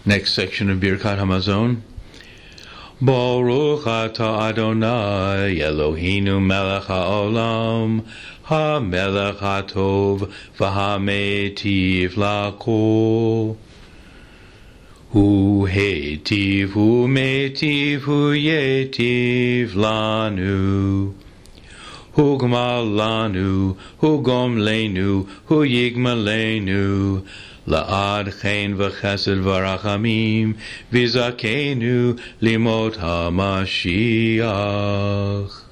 Next section of Birkat Hamazon. Baruch atah Adonai Eloheinu melech haolam hamelech hatov v'hametiv lakol. Hu hetiv hu metiv hu yetiv lanu. Hu gmal lanu, hu gomlenu, hu yigmalenu. La'ad chen v'chesed v'rachamim v'zakenu limot HaMashiach.